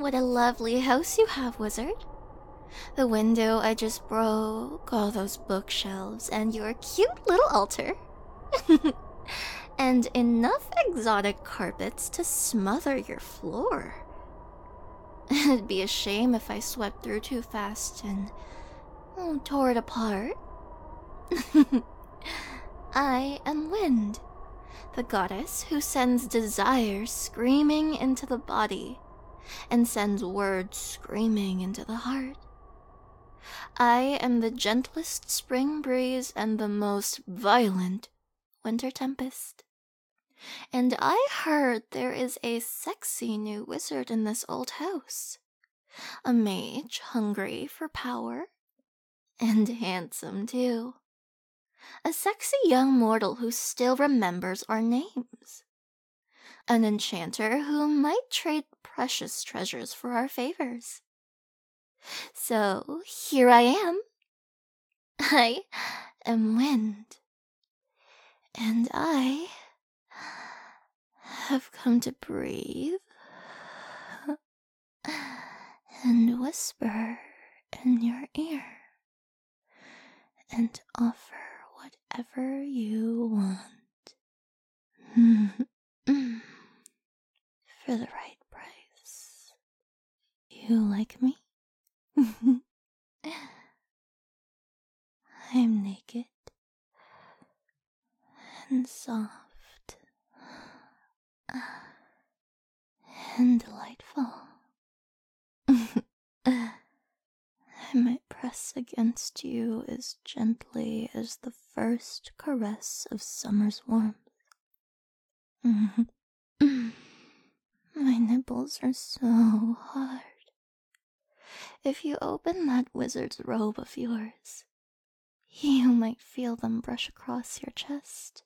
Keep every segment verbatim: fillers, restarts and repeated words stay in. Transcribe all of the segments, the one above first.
what a lovely house you have, wizard. The window I just broke, all those bookshelves, and your cute little altar. And enough exotic carpets to smother your floor. It'd be a shame if I swept through too fast and oh, tore it apart. I am Wind, the goddess who sends desire screaming into the body and sends words screaming into the heart. I am the gentlest spring breeze and the most violent winter tempest. And I heard there is a sexy new wizard in this old house. A mage hungry for power. And handsome, too. A sexy young mortal who still remembers our names. An enchanter who might trade precious treasures for our favors. So, here I am. I am Wind. And I have come to breathe and whisper in your ear and offer whatever you want for the right price. You like me? I'm naked and soft and delightful. I might press against you as gently as the first caress of summer's warmth. My nipples are so hard. If you open that wizard's robe of yours, you might feel them brush across your chest.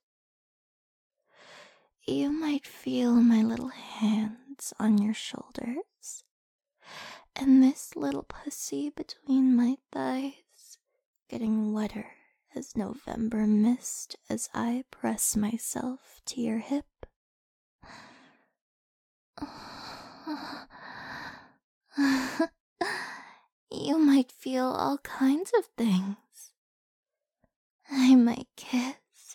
You might feel my little hands on your shoulders, and this little pussy between my thighs, getting wetter as November mist as I press myself to your hip. You might feel all kinds of things. I might kiss.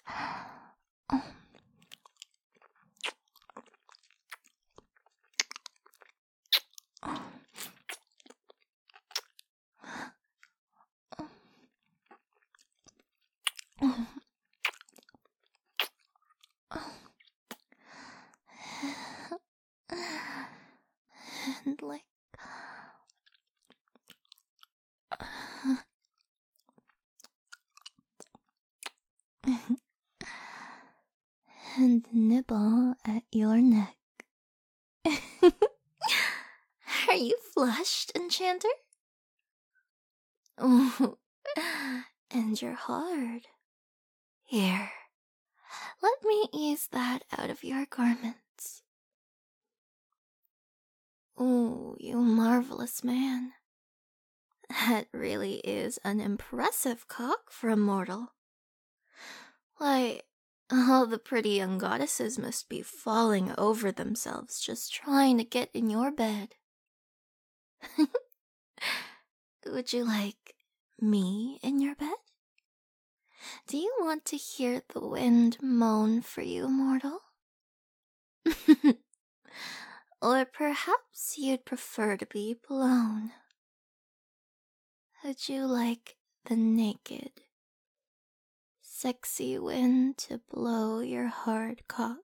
And like and nibble at your neck. Are you flushed, enchanter? Oh, and you're hard. Here, let me ease that out of your garments. Oh, you marvelous man. That really is an impressive cock for a mortal. Why, all the pretty young goddesses must be falling over themselves just trying to get in your bed. Would you like me in your bed? Do you want to hear the wind moan for you, mortal? Or perhaps you'd prefer to be blown. Would you like the naked, sexy wind to blow your hard cock?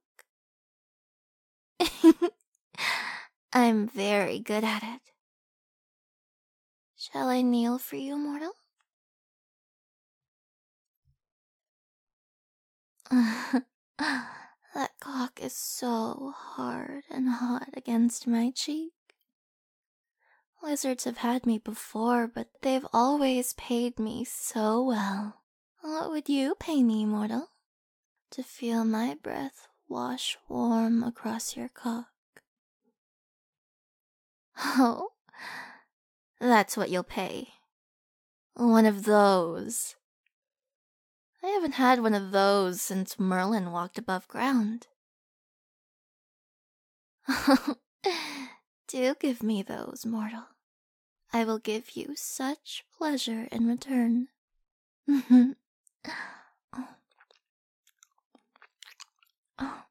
I'm very good at it. Shall I kneel for you, mortal? That cock is so hard and hot against my cheek. Wizards have had me before, but they've always paid me so well. What would you pay me, mortal? To feel my breath wash warm across your cock. Oh, that's what you'll pay. One of those. I haven't had one of those since Merlin walked above ground. Do give me those, mortal. I will give you such pleasure in return. oh. Oh.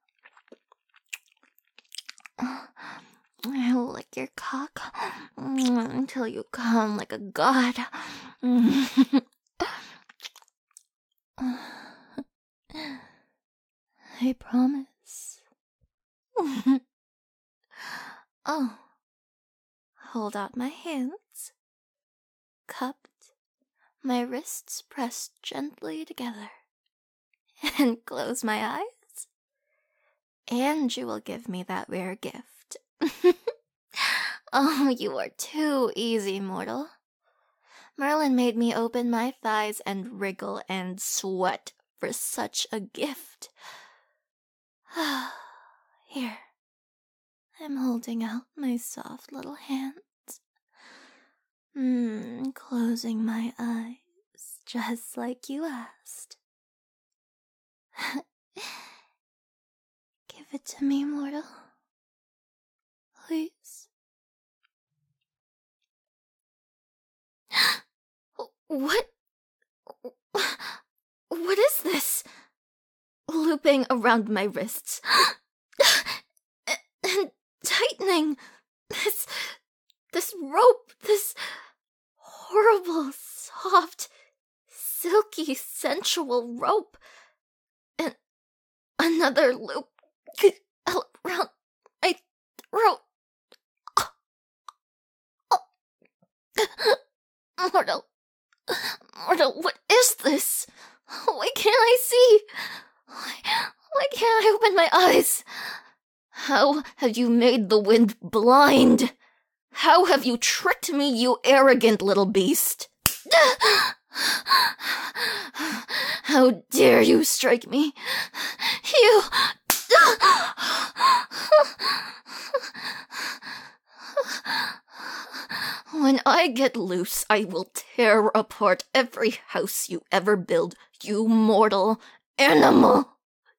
I'll lick your cock until you come like a god. I promise. Oh, hold out my hands, cupped, my wrists pressed gently together, and close my eyes, and you will give me that rare gift. Oh, you are too easy, mortal. Merlin made me open my thighs and wriggle and sweat for such a gift. Here, I'm holding out my soft little hands, mm, closing my eyes just like you asked. Give it to me, mortal. Please. What? What is this? Looping around my wrists. And tightening. This... This rope. This horrible, soft, silky, sensual rope. And another loop around my throat. Mortal. Mortal, what is this? Why can't I see? Why, why can't I open my eyes? How have you made the wind blind? How have you tricked me, you arrogant little beast? How dare you strike me? You... When I get loose, I will tear apart every house you ever build, you mortal animal.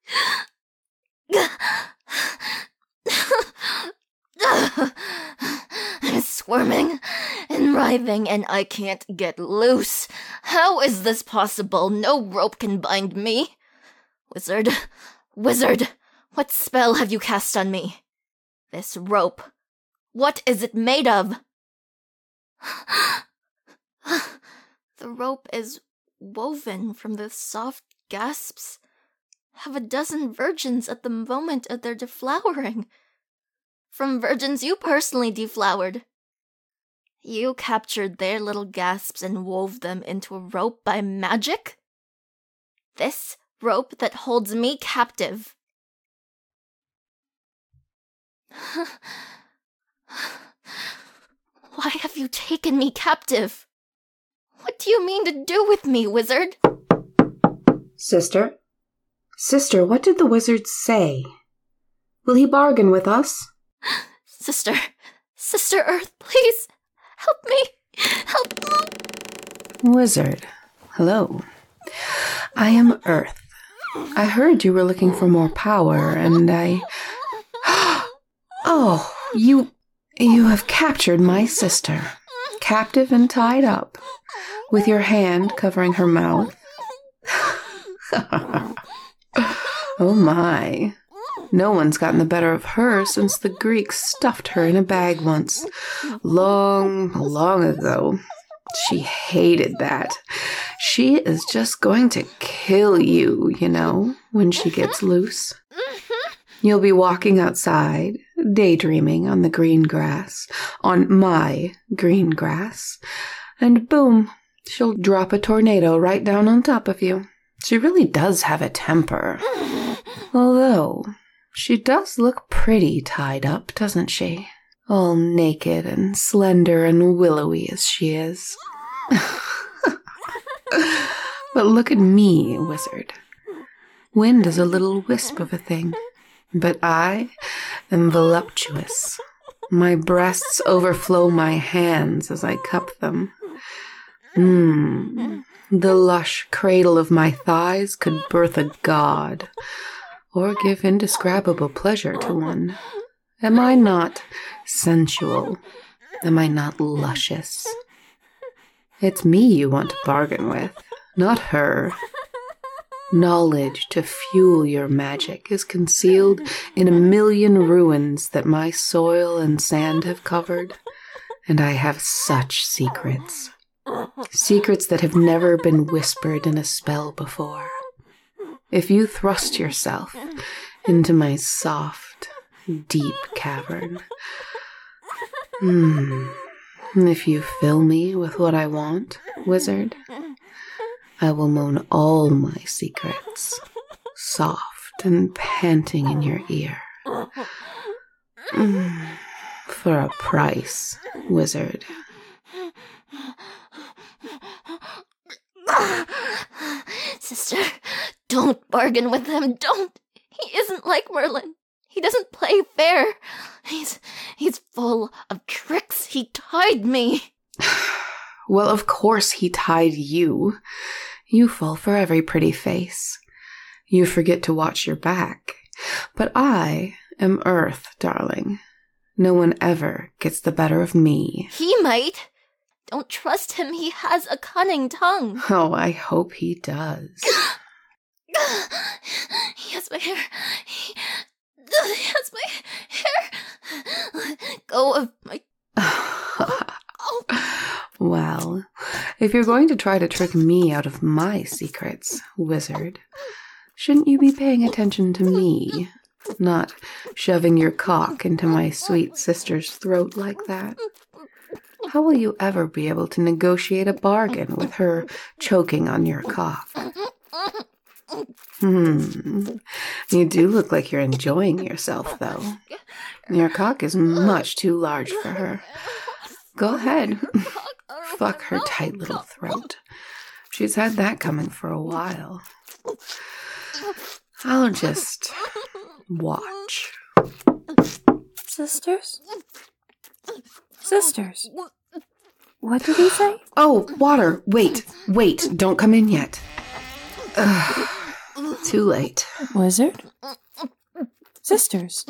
I'm squirming and writhing and I can't get loose. How is this possible? No rope can bind me. Wizard, wizard, what spell have you cast on me? This rope, what is it made of? The rope is woven from the soft gasps of a dozen virgins at the moment of their deflowering. From virgins you personally deflowered. You captured their little gasps and wove them into a rope by magic? This rope that holds me captive. Why have you taken me captive? What do you mean to do with me, wizard? Sister? Sister, what did the wizard say? Will he bargain with us? Sister, Sister Earth, please, help me, help me. Wizard, hello. I am Earth. I heard you were looking for more power, and I... Oh, you... You have captured my sister, captive and tied up, with your hand covering her mouth. Oh my. No one's gotten the better of her since the Greeks stuffed her in a bag once. Long, long ago. She hated that. She is just going to kill you, you know, when she gets loose. You'll be walking outside, daydreaming on the green grass, on my green grass, and boom, she'll drop a tornado right down on top of you. She really does have a temper. Although, she does look pretty tied up, doesn't she? All naked and slender and willowy as she is. But look at me, wizard. Wind is a little wisp of a thing. But I am voluptuous. My breasts overflow my hands as I cup them. Mmm, the lush cradle of my thighs could birth a god, or give indescribable pleasure to one. Am I not sensual? Am I not luscious? It's me you want to bargain with, not her. Knowledge to fuel your magic is concealed in a million ruins that my soil and sand have covered, and I have such secrets. Secrets that have never been whispered in a spell before. If you thrust yourself into my soft, deep cavern, hmm, if you fill me with what I want, wizard, I will moan all my secrets, soft and panting in your ear. Mm, for a price, wizard. Sister, don't bargain with him, don't. He isn't like Merlin. He doesn't play fair. He's, he's full of tricks. He tied me. Well, of course he tied you. You fall for every pretty face. You forget to watch your back. But I am Earth, darling. No one ever gets the better of me. He might. Don't trust him. He has a cunning tongue. Oh, I hope he does. He has my hair. He, he has my hair. Go of my... Well, if you're going to try to trick me out of my secrets, wizard, shouldn't you be paying attention to me, not shoving your cock into my sweet sister's throat like that? How will you ever be able to negotiate a bargain with her choking on your cock? Hmm. You do look like you're enjoying yourself, though. Your cock is much too large for her. Go ahead. Fuck her tight little throat. She's had that coming for a while. I'll just watch. Sisters? Sisters? What did he say? Oh, water. Wait, wait. Don't come in yet. Ugh. Too late. Wizard? Sisters?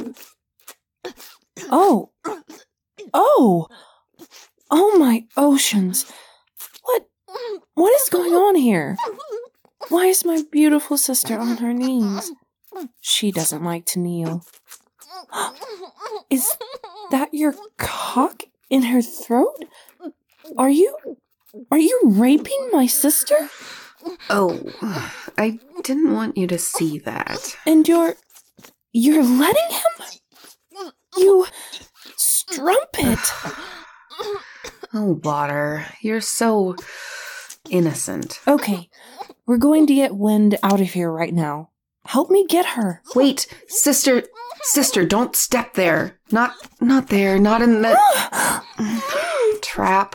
Oh. Oh. Oh my oceans. What? What is going on here? Why is my beautiful sister on her knees? She doesn't like to kneel. Is that your cock in her throat? Are you... Are you raping my sister? Oh, I didn't want you to see that. And you're... You're letting him? You... strumpet! Oh, water, you're so innocent. Okay, we're going to get Wind out of here right now. Help me get her. Wait, sister, sister, don't step there. Not, not there, not in that trap.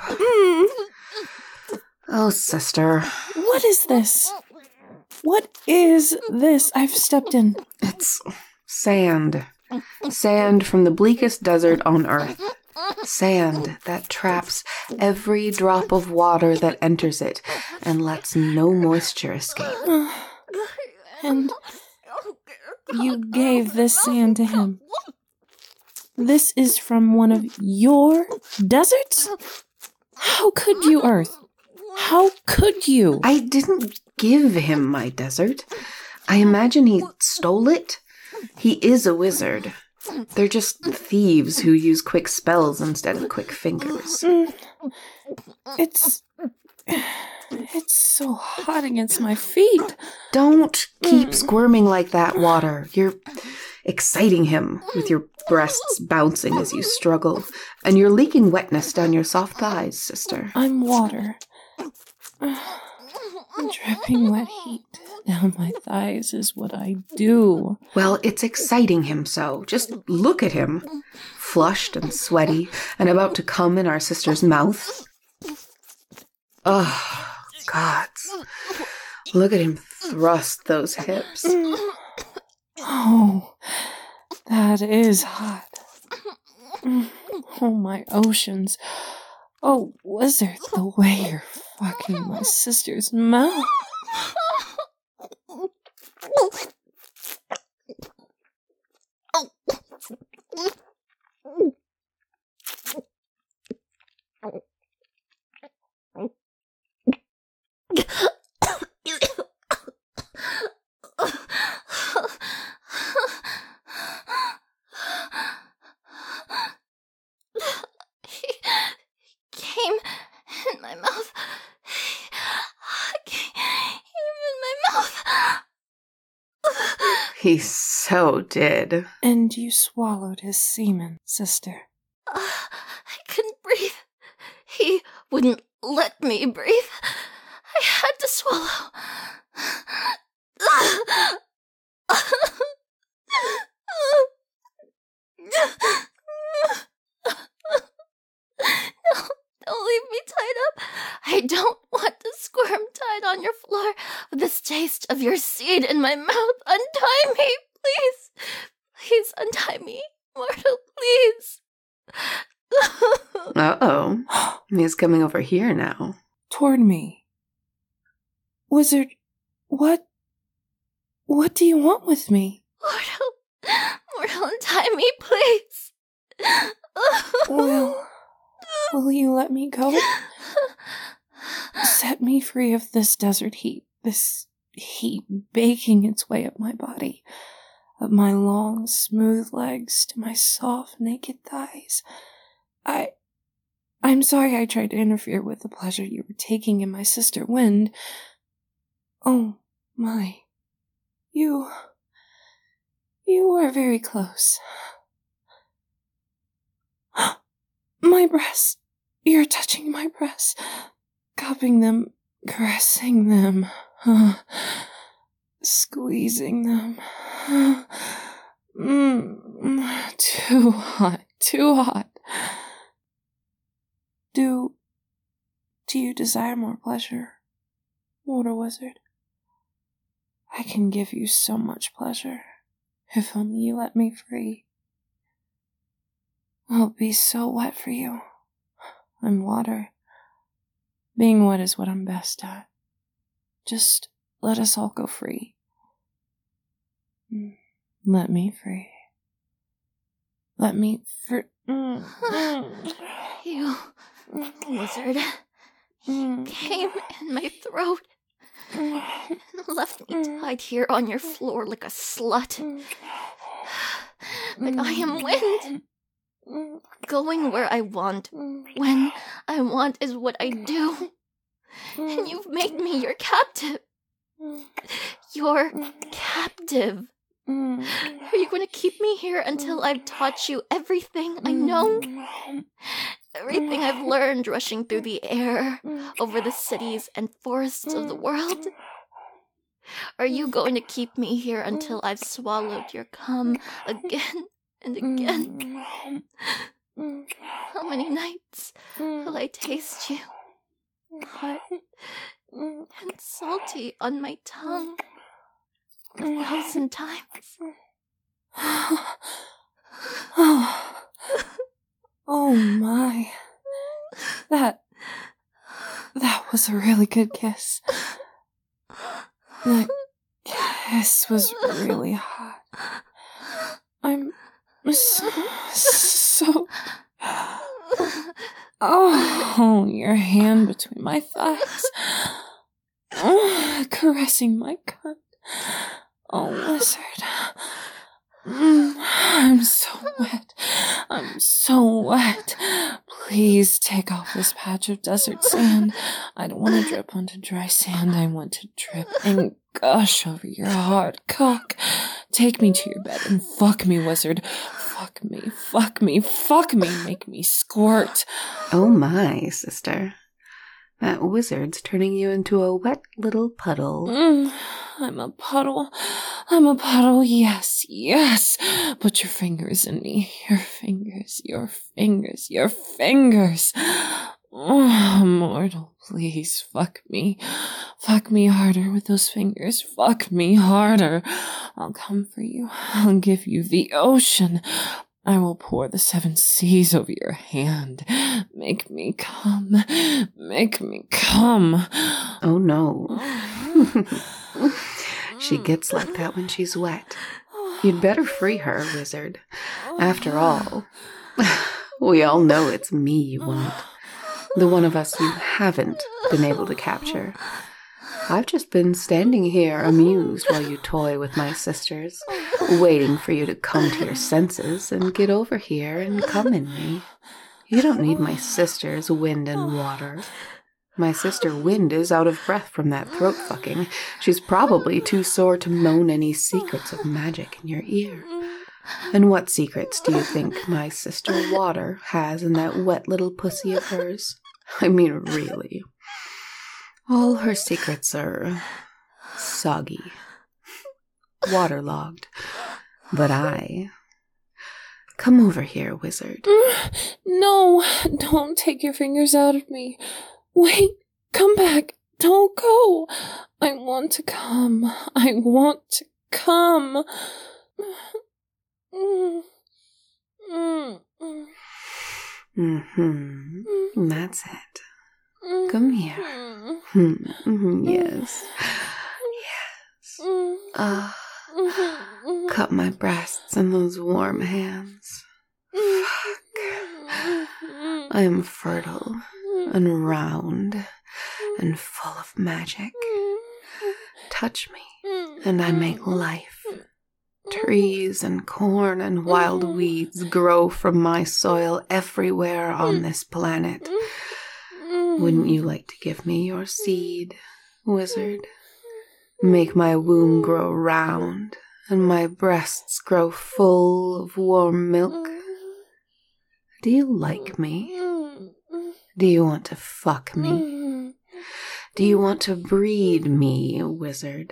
Oh, sister. What is this? What is this I've stepped in? It's sand. Sand from the bleakest desert on Earth. Sand that traps every drop of water that enters it and lets no moisture escape. And you gave this sand to him. This is from one of your deserts? How could you, Earth? How could you? I didn't give him my desert. I imagine he stole it. He is a wizard. They're just thieves who use quick spells instead of quick fingers. Mm. It's... It's so hot against my feet. Don't keep squirming like that, Water. You're exciting him with your breasts bouncing as you struggle, and you're leaking wetness down your soft thighs, sister. I'm water. Dripping wet heat down my thighs is what I do. Well, it's exciting him so. Just look at him. Flushed and sweaty and about to come in our sister's mouth. Oh, gods. Look at him thrust those hips. Oh, that is hot. Oh, my oceans. Oh, wizard, the way you're fucking my sister's mouth. He so did. And you swallowed his semen, sister. Uh, I couldn't breathe. He wouldn't let me breathe. I had to swallow. No, don't leave me tied up. I don't want to squirm tied on your floor with this taste of your seed in my mouth. Untie me, please. Please untie me, Mortal, please. Uh-oh. He's coming over here now. Toward me. Wizard, what... What do you want with me? Mortal, Mortal, untie me, please. Will... Will you let me go? Set me free of this desert heat. This heat baking its way up my body. Up my long, smooth legs to my soft, naked thighs. I... I'm sorry I tried to interfere with the pleasure you were taking in my sister Wind. Oh, my. You... You are very close. My breasts. You're touching my breasts. Cupping them, caressing them. Squeezing them. Mm, too hot, too hot. Do... Do you desire more pleasure, Water Wizard? I can give you so much pleasure, if only you let me free. I'll be so wet for you. I'm water. Being wet is what I'm best at. Just let us all go free. Let me free. Let me free. You, wizard, came in my throat and left me tied here on your floor like a slut. But I am Wind. Going where I want, when I want is what I do. And you've made me your captive. Your captive. Are you going to keep me here until I've taught you everything I know? Everything I've learned rushing through the air, over the cities and forests of the world? Are you going to keep me here until I've swallowed your cum again and again? How many nights will I taste you? Hot and salty on my tongue. A thousand times. Oh. Oh my. That... That was a really good kiss. That kiss was really hot. I'm so... so... Oh, your hand between my thighs. Oh, caressing my cunt. Oh, Wizard. Mm, I'm so wet. I'm so wet. Please take off this patch of desert sand. I don't want to drip onto dry sand. I want to drip and gush over your hard cock. Take me to your bed and fuck me, Wizard. Fuck me, fuck me, fuck me. Make me squirt. Oh my, sister. That wizard's turning you into a wet little puddle. Mm, I'm a puddle. I'm a puddle. Yes, yes. Put your fingers in me. Your fingers, your fingers, your fingers. Oh, mortal, please fuck me. Fuck me harder with those fingers. Fuck me harder. I'll come for you. I'll give you the ocean. I will pour the seven seas over your hand. Make me come. Make me come. Oh, no. She gets like that when she's wet. You'd better free her, wizard. After all, we all know it's me you want. The one of us you haven't been able to capture. I've just been standing here amused while you toy with my sisters, waiting for you to come to your senses and get over here and come in me. You don't need my sisters, Wind and Water. My sister Wind is out of breath from that throat fucking. She's probably too sore to moan any secrets of magic in your ear. And what secrets do you think my sister Water has in that wet little pussy of hers? I mean, really. All her secrets are soggy, waterlogged. But I... Come over here, wizard. No, don't take your fingers out of me. Wait, come back. Don't go. I want to come. I want to come. Mm-hmm. That's it. Come here. Mm-hmm. Yes. Yes. Ah. Uh, cup my breasts in those warm hands. Fuck. I am fertile and round and full of magic. Touch me, and I make life. Trees and corn and wild weeds grow from my soil everywhere on this planet. Wouldn't you like to give me your seed, wizard? Make my womb grow round and my breasts grow full of warm milk. Do you like me? Do you want to fuck me? Do you want to breed me, wizard?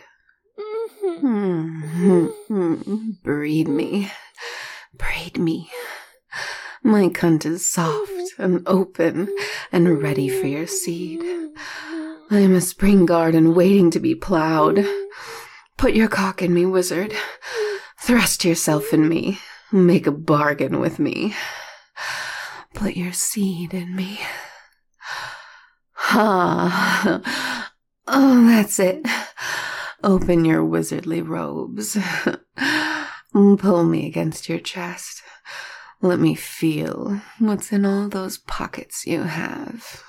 Mm-hmm. Breed me. Breed me. My cunt is soft and open and ready for your seed. I am a spring garden waiting to be plowed. Put your cock in me, wizard. Thrust yourself in me. Make a bargain with me. Put your seed in me. Ha! Oh, that's it. Open your wizardly robes. Pull me against your chest. Let me feel what's in all those pockets you have.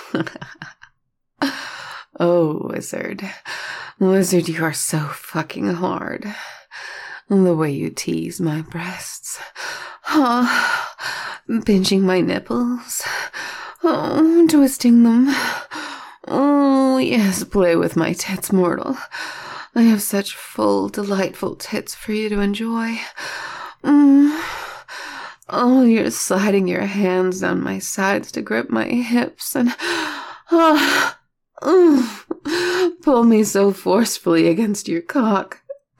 Oh, wizard. Wizard, you are so fucking hard. The way you tease my breasts. Oh, pinching my nipples. Oh, twisting them. Oh, yes, play with my tits, mortal. I have such full, delightful tits for you to enjoy. Mm. Oh, you're sliding your hands down my sides to grip my hips and... Oh, oh, pull me so forcefully against your cock.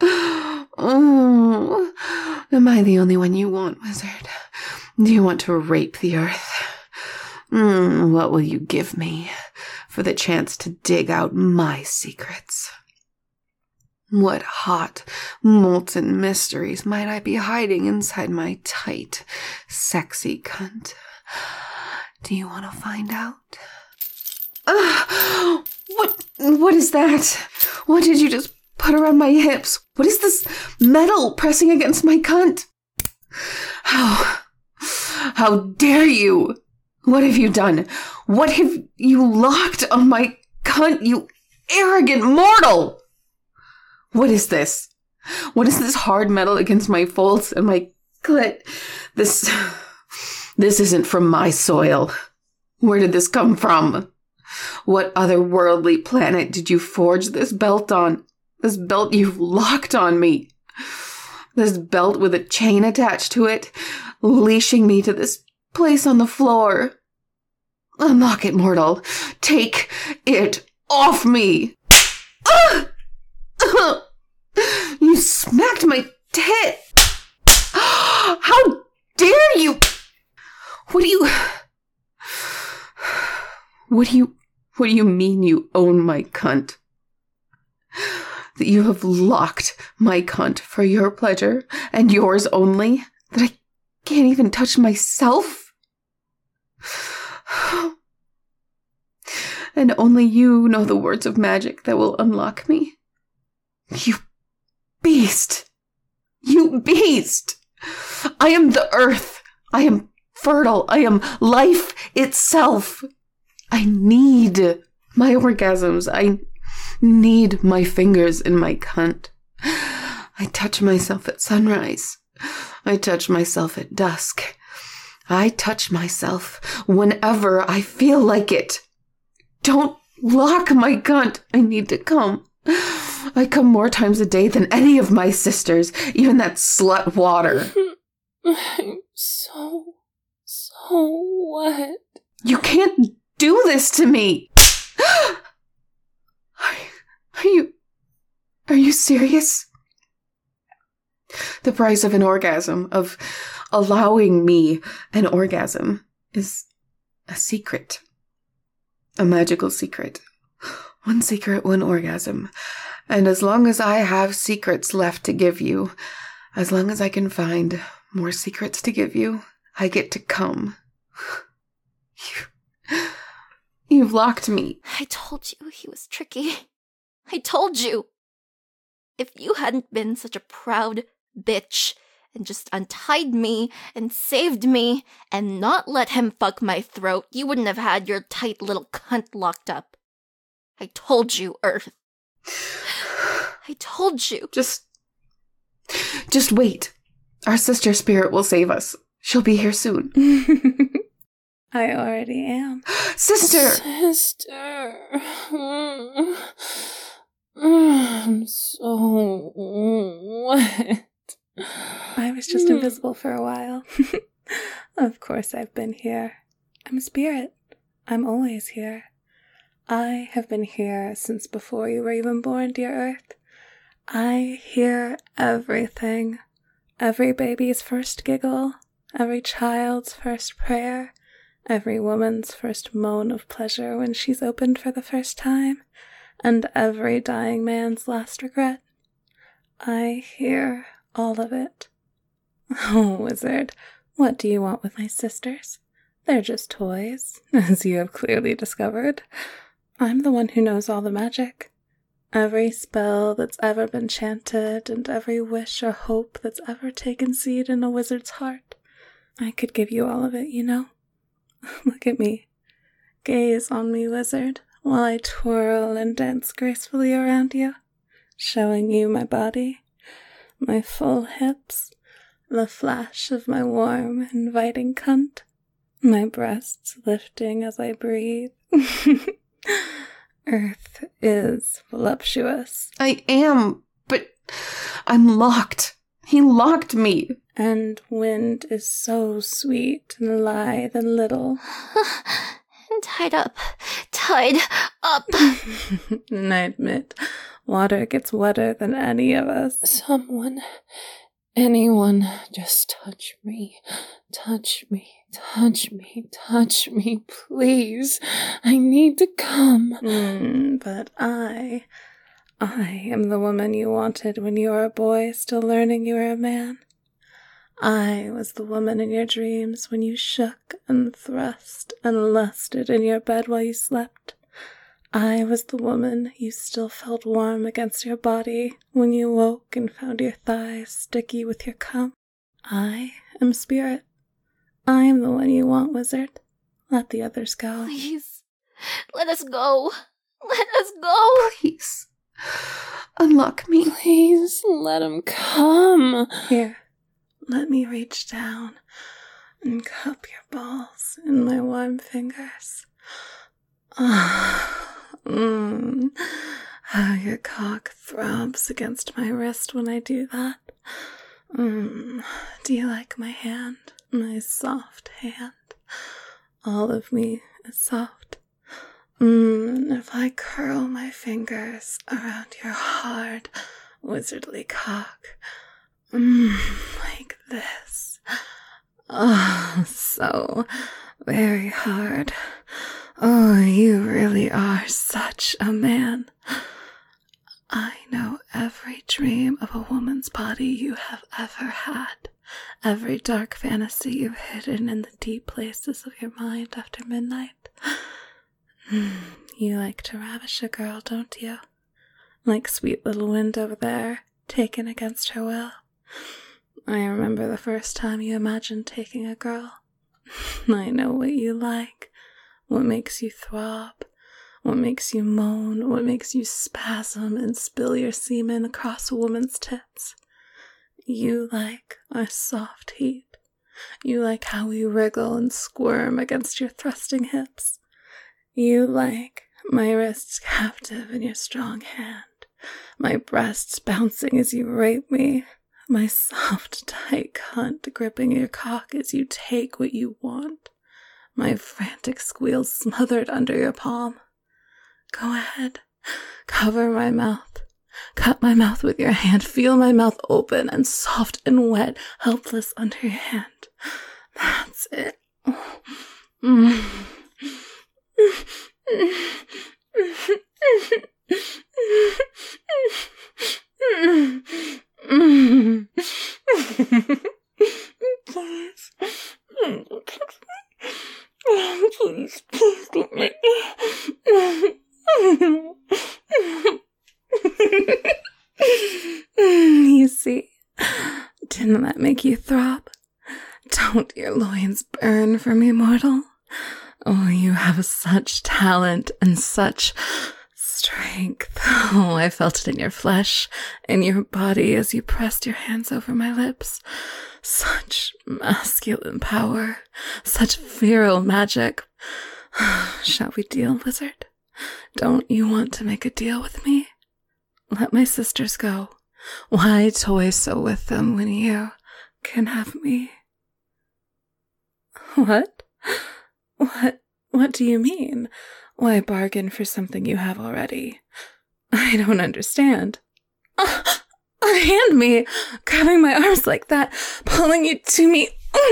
Oh, am I the only one you want, wizard? Do you want to rape the earth? Mm, what will you give me for the chance to dig out my secrets? What hot, molten mysteries might I be hiding inside my tight, sexy cunt? Do you want to find out? Uh, what? What is that? What did you just put around my hips? What is this metal pressing against my cunt? How? How dare you? What have you done? What have you locked on my cunt, you arrogant mortal? What is this? What is this hard metal against my folds and my clit? This... This isn't from my soil. Where did this come from? What otherworldly planet did you forge this belt on? This belt you've locked on me. This belt with a chain attached to it, leashing me to this place on the floor. Unlock it, mortal. Take it off me. Ah! You smacked my tit. How dare you? What do you... What do you... What do you mean you own my cunt? That you have locked my cunt for your pleasure and yours only? That I can't even touch myself? And only you know the words of magic that will unlock me? You beast! You beast! I am the earth. I am fertile. I am life itself. I need my orgasms. I need my fingers in my cunt. I touch myself at sunrise. I touch myself at dusk. I touch myself whenever I feel like it. Don't lock my cunt. I need to come. I come more times a day than any of my sisters, even that slut Water. I'm so, so wet. You can't do this to me. Are, are you... Are you serious? The price of an orgasm, of allowing me an orgasm, is a secret. A magical secret. One secret, one orgasm. And as long as I have secrets left to give you, as long as I can find more secrets to give you, I get to come. You, you've locked me. I told you he was tricky. I told you. If you hadn't been such a proud bitch and just untied me and saved me and not let him fuck my throat, you wouldn't have had your tight little cunt locked up. I told you, Earth. I told you. Just... Just wait. Our sister spirit will save us. She'll be here soon. I already am. Sister! Sister. I'm so wet. I was just invisible for a while. Of course I've been here. I'm a spirit. I'm always here. I have been here since before you were even born, dear Earth. I hear everything. Every baby's first giggle, every child's first prayer, every woman's first moan of pleasure when she's opened for the first time, and every dying man's last regret. I hear all of it. Oh, wizard, what do you want with my sisters? They're just toys, as you have clearly discovered. I'm the one who knows all the magic. Every spell that's ever been chanted, and every wish or hope that's ever taken seed in a wizard's heart. I could give you all of it, you know? Look at me. Gaze on me, wizard, while I twirl and dance gracefully around you, showing you my body, my full hips, the flash of my warm, inviting cunt, my breasts lifting as I breathe. Earth is voluptuous. I am, but I'm locked. He locked me. And wind is so sweet and lithe and little. Tied up. Tied up. And I admit, water gets wetter than any of us. Someone, anyone, just touch me. Touch me. Touch me, touch me, please. I need to come. Mm, but I, I am the woman you wanted when you were a boy, still learning you were a man. I was the woman in your dreams when you shook and thrust and lusted in your bed while you slept. I was the woman you still felt warm against your body when you woke and found your thighs sticky with your cum. I am spirit. I am the one you want, wizard. Let the others go. Please, let us go. Let us go. Please, unlock me. Please, let him come. Here, let me reach down and cup your balls in my warm fingers. Ah, mm, how your cock throbs against my wrist when I do that. Mm, do you like my hand? My soft hand. All of me is soft. Mmm, if I curl my fingers around your hard, wizardly cock. Mmm, like this. Oh, so very hard. Oh, you really are such a man. I know every dream of a woman's body you have ever had. Every dark fantasy you've hidden in the deep places of your mind after midnight. You like to ravish a girl, don't you? Like sweet little wind over there, taken against her will. I remember the first time you imagined taking a girl. I know what you like, what makes you throb, what makes you moan, what makes you spasm and spill your semen across a woman's tits. You like our soft heat. You like how we wriggle and squirm against your thrusting hips. You like My wrists captive in your strong hand, my breasts bouncing as you rape me, my soft, tight cunt gripping your cock as you take what you want, my frantic squeals smothered under your palm. Go ahead, cover my mouth, cut my mouth with your hand, feel my mouth open and soft and wet, helpless under your hand. That's it. Mm. Please. Please, please don't make me. You see, didn't that make you throb? Don't your loins burn for me, mortal? Oh, you have such talent and such strength. Oh, I felt it in your flesh, in your body as you pressed your hands over my lips. Such masculine power, such virile magic. Shall we deal, wizard? Don't you want to make a deal with me? Let my sisters go. Why toy so with them when you can have me? What? What? What do you mean? Why bargain for something you have already? I don't understand. Uh, hand me, grabbing my arms like that, pulling you to me.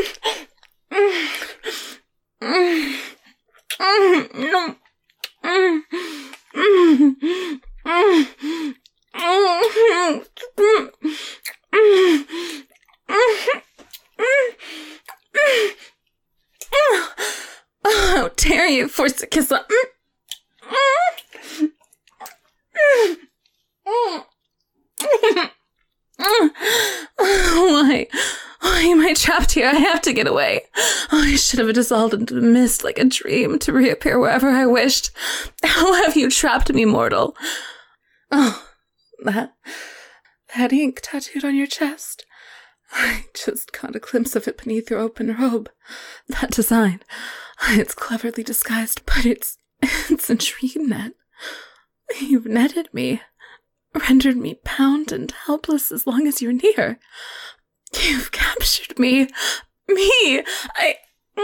No. How dare you force a kiss on... Why? Why am I trapped here? I have to get away. Oh, I should have dissolved into the mist like a dream to reappear wherever I wished. How have you trapped me, mortal? Oh, that... that ink tattooed on your chest. I just caught a glimpse of it beneath your open robe. That design. It's cleverly disguised, but it's... it's a dream net. You've netted me. Rendered me bound and helpless as long as you're near. You've captured me. Me! I...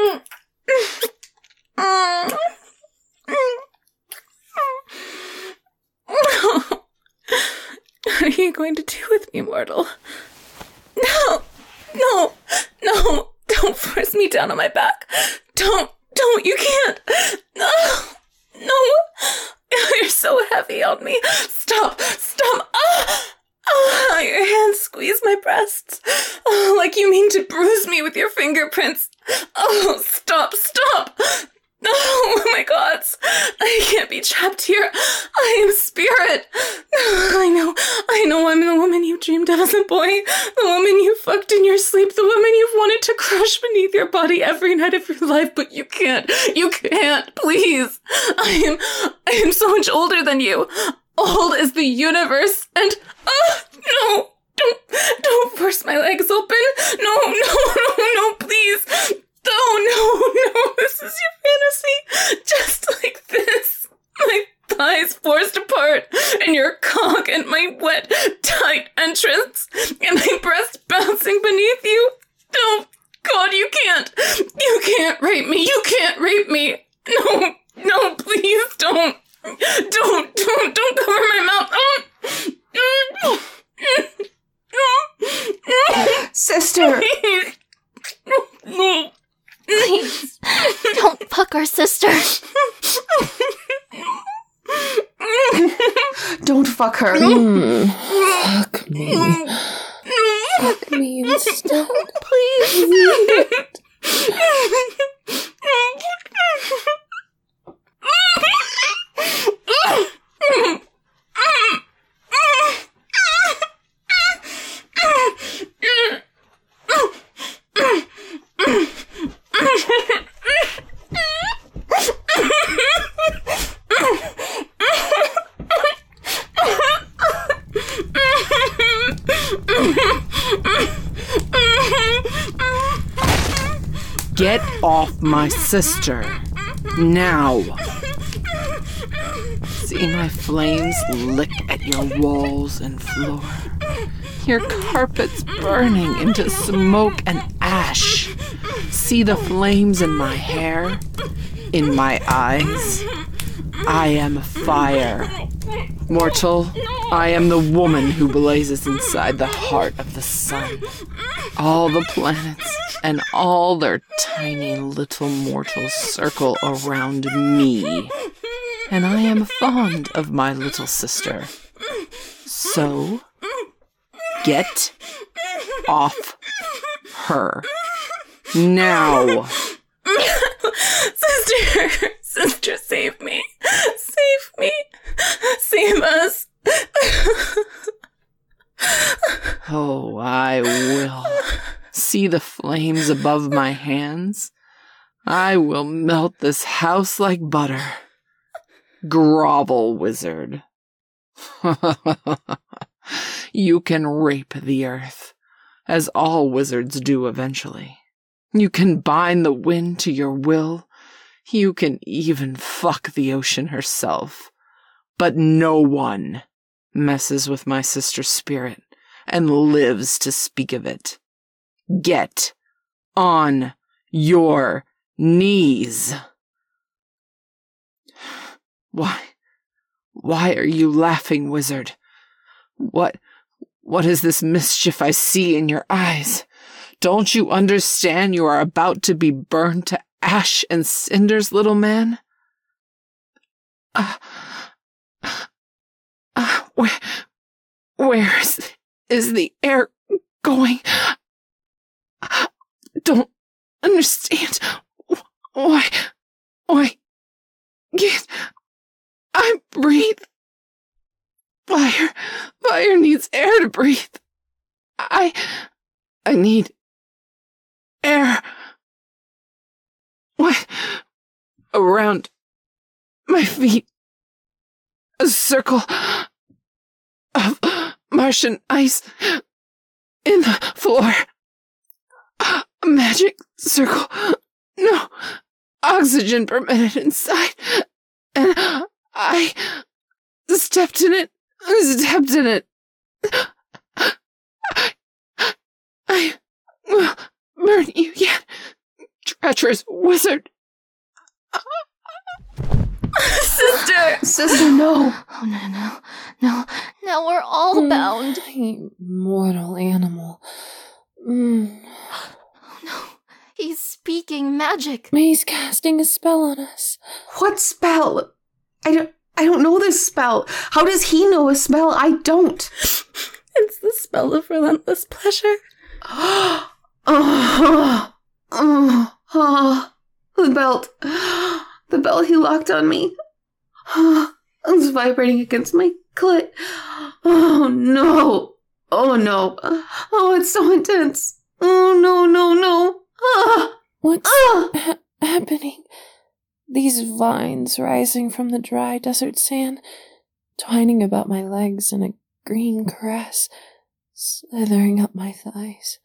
What are you going to do with me, mortal? No! No! No! Don't force me down on my back! Don't! Don't! You can't! No! No! You're so heavy on me! Stop! Stop! Ah! Oh, your hands squeeze my breasts. Oh, like you mean to bruise me with your fingerprints. Oh, stop! Stop! Oh, my gods! I can't be trapped here. I am spirit. I know, I know I'm the woman you dreamed of as a boy. The woman you fucked in your sleep. The woman you've wanted to crush beneath your body every night of your life, but you can't. You can't. Please. I am, I am so much older than you. Old as the universe. And, oh, no. Don't, don't force my legs open. No, no, no, no, please. No, no, no, this is your fantasy. Just like this. My thighs forced apart, and your cock and my wet, tight entrance, and my breast bouncing beneath you. No, God, you can't. You can't rape me. You can't rape me. No, no, please don't. Don't, don't, don't cover my mouth. Sister. Please, don't fuck our sister. Don't fuck her. Mm, fuck me. Fuck me instead. Please. Get off my sister. Now. See my flames lick at your walls and floor. Your carpet's burning into smoke and ash. See the flames in my hair, in my eyes. I am fire. Mortal, I am the woman who blazes inside the heart of the sun. All the planets and all their tiny little mortals circle around me. And I am fond of my little sister. So, get off her. Now! Sister! Sister, save me! Save me! Save us! Oh, I will. See the flames above my hands? I will melt this house like butter. Grovel, wizard. You can rape the earth, as all wizards do eventually. You can bind the wind to your will. You can even fuck the ocean herself. But no one messes with my sister's spirit and lives to speak of it. Get on your knees. Why? Why are you laughing, wizard? What, what is this mischief I see in your eyes? Don't you understand you are about to be burned to ash and cinders, little man? Uh, uh, where, where is, is the air going? I don't understand. Why, why can't I breathe? Fire, fire needs air to breathe. I, I need air. What? Around my feet, a circle of Martian ice in the floor. A magic circle. No oxygen permitted inside. And I stepped in it. Stepped in it. I, I will burn you yet, treacherous wizard. Sister! Sister, no. Oh, no, no, no. Now we're all bound. You mortal animal. Mm. Oh, no. He's speaking magic. He's casting a spell on us. What spell? I don't, I don't know this spell. How does he know a spell? I don't. It's the spell of relentless pleasure. Oh, oh, oh, the belt. The belt he locked on me. Oh, it's vibrating against my clit. Oh, no. Oh, no. Oh, it's so intense. Oh, no, no, no. Ah, What's ah. ha- happening? These vines rising from the dry desert sand, twining about my legs in a green caress, slithering up my thighs,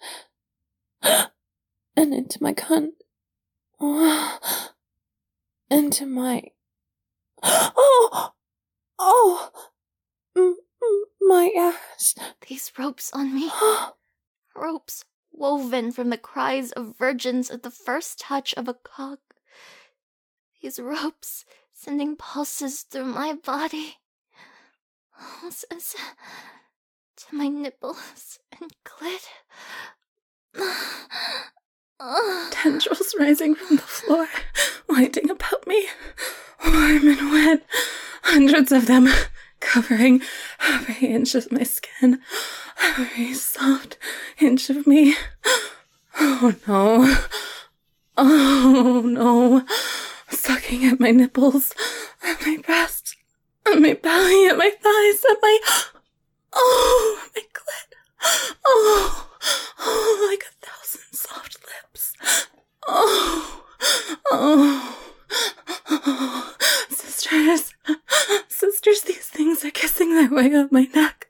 and into my cunt. Oh, into my... Oh! Oh! M- m- my ass. These ropes on me. Ropes woven from the cries of virgins at the first touch of a cock. These ropes sending pulses through my body. Pulses to my nipples and clit. Tendrils rising from the floor, winding about me, warm and wet. Hundreds of them, covering every inch of my skin, every soft inch of me. Oh no. Oh no. Sucking at my nipples, at my breast, at my belly, at my thighs, at my... Oh, my clit. Oh, oh, like a thousand soft lips. Oh, oh, oh. Sisters, sisters, these things are kissing their way up my neck.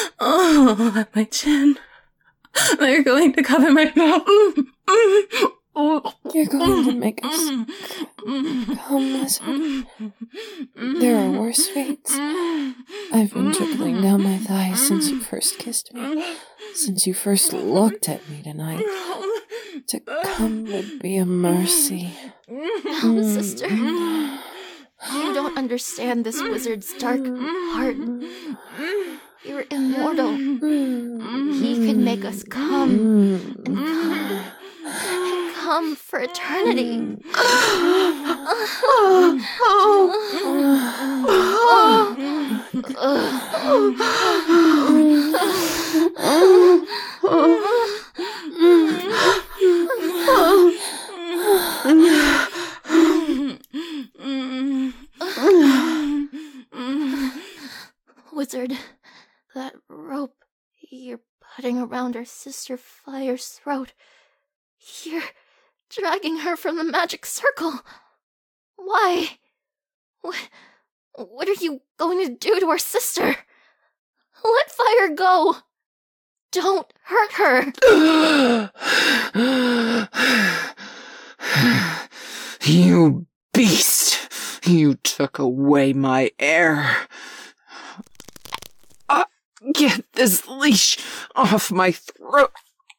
Oh, at my chin. They're going to cover my mouth. Mm, mm, You're going to make us come, Lizard. There are worse fates. I've been trickling down my thighs since you first kissed me, since you first looked at me tonight. To come would be a mercy. No, sister. You don't understand this wizard's dark heart. You're immortal. He could make us come and come and come for eternity. Wizard, that rope you're putting around our sister Fire's throat, you're dragging her from the magic circle. Why? What, what are you going to do to our sister? Let Fire go. Don't hurt her. You beast! You took away my air. Uh, get this leash off my throat.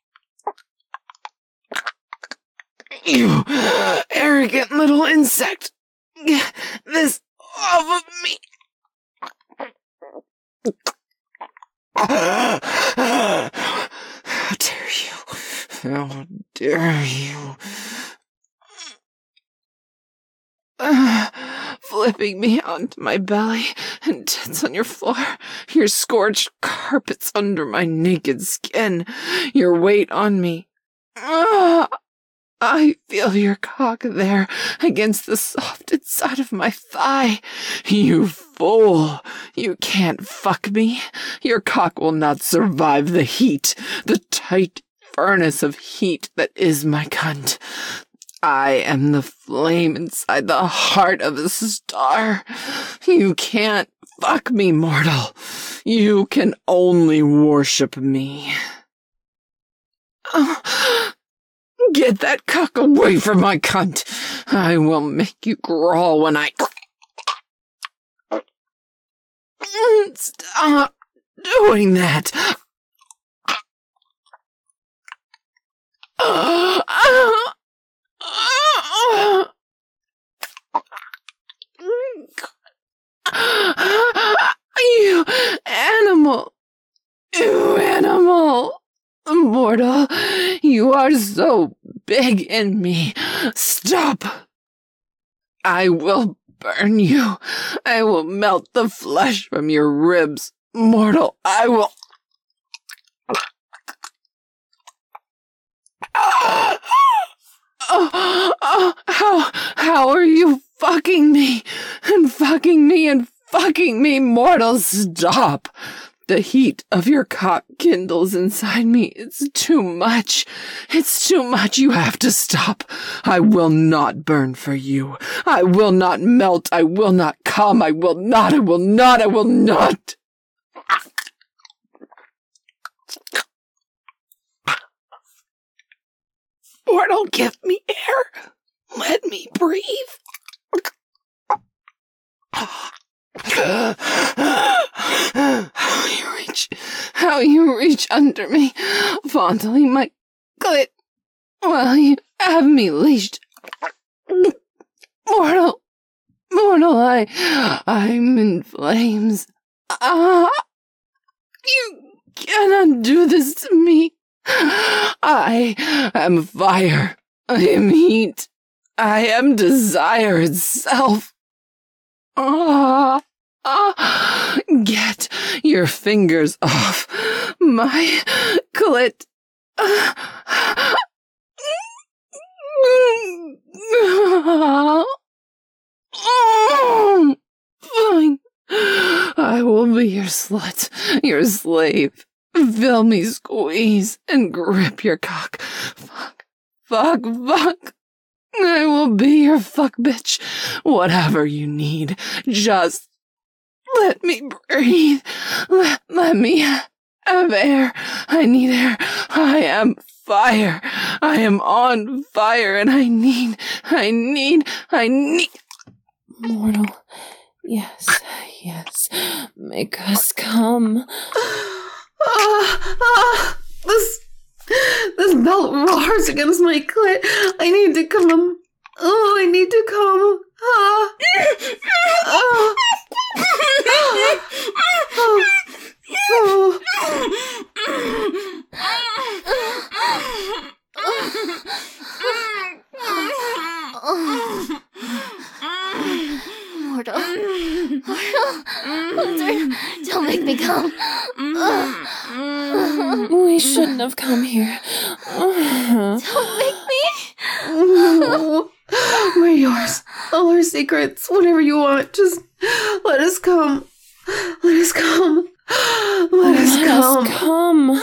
You arrogant little insect. Get this off of me. How dare you? How dare you? Uh, flipping me onto my belly and tits on your floor, your scorched carpets under my naked skin, your weight on me. Uh, I feel your cock there against the soft inside of my thigh. You fool! You can't fuck me. Your cock will not survive the heat, the tight furnace of heat that is my cunt. I am the flame inside the heart of a star. You can't fuck me, mortal. You can only worship me. Oh, get that cock away from my cunt. I will make you crawl when I... Stop doing that. Uh, uh, You animal! You animal! Mortal, you are so big in me. Stop! I will burn you. I will melt the flesh from your ribs. Mortal, I will... Oh, oh, how, how are you fucking me, and fucking me, and fucking me, mortal? Stop! The heat of your cock kindles inside me. It's too much. It's too much. You have to stop. I will not burn for you. I will not melt. I will not come. I will not. I will not. I will not. Mortal, give me air. Let me breathe. How you reach, how you reach under me, fondling my clit while you have me leashed. Mortal, mortal, I, I'm in flames. Ah, you cannot do this to me. I am fire. I am heat. I am desire itself. Ah, ah, get your fingers off my clit. Fine. I will be your slut, your slave. Fill me, squeeze, and grip your cock. Fuck, fuck, fuck. I will be your fuck bitch. Whatever you need. Just let me breathe. Let, let me have air. I need air. I am fire. I am on fire and I need, I need, I need. Mortal, yes, yes, make us come. Ah, ah, this, this belt roars against my clit. I need to come. Oh, I need to come. Ah. Ah. Oh. Mortal. Mortal. Don't, don't make me come. We shouldn't have come here. Don't make me. Oh. We're yours. All our secrets, whatever you want. Just let us come. Let us come. Let us Let come. us come.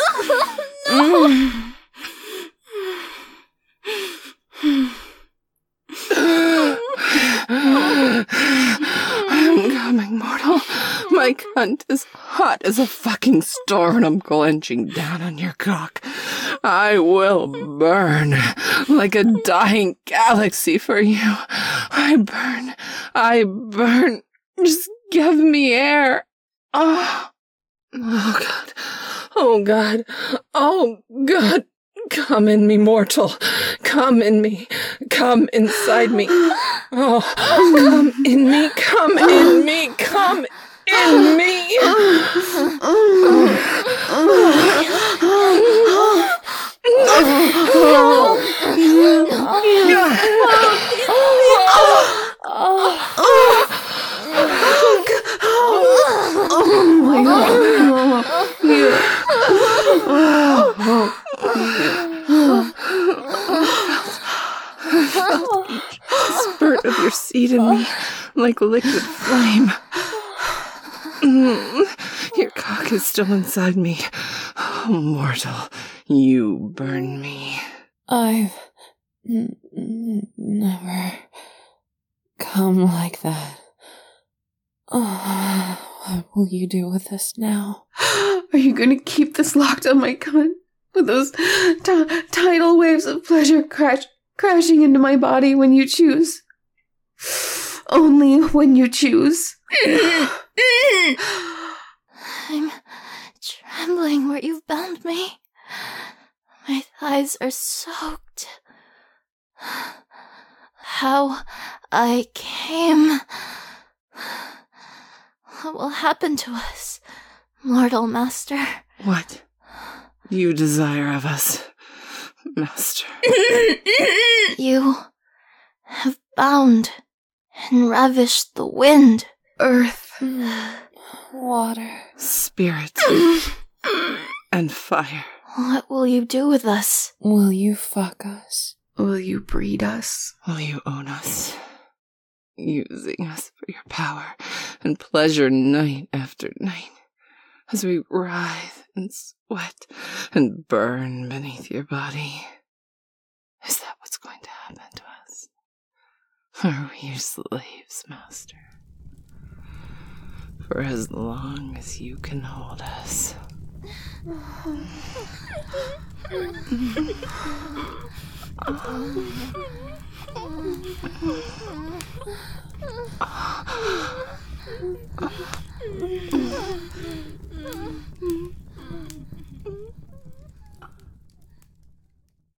I'm coming, mortal. My cunt is hot as a fucking store and I'm clenching down on your cock. I will burn like a dying galaxy for you. I burn. I burn. Just give me air. Oh. Oh, God. Oh, God. Oh, God. Come in me, mortal. Come in me. Come inside me. Oh, come in me. Come in me. Come in me. Oh my God. Spurt of your seed in me like liquid flame. Mm, your cock is still inside me. Oh, mortal, you burn me. I've n- n- never come like that. Oh, what will you do with us now? Are you going to keep this locked on my cunt? With those t- tidal waves of pleasure crash- crashing into my body when you choose? Only when you choose. I'm trembling where you've bound me. My thighs are soaked. How I came. What will happen to us, mortal master? What do you desire of us, master? You have bound and ravished the wind, Earth, Water. Spirit and fire. What will you do with us? Will you fuck us? will you breed us? Will you own us, using us for your power and pleasure night after night, as we writhe and sweat and burn beneath your body? Is that what's going to happen to us? Are we your slaves, master? For as long as you can hold us.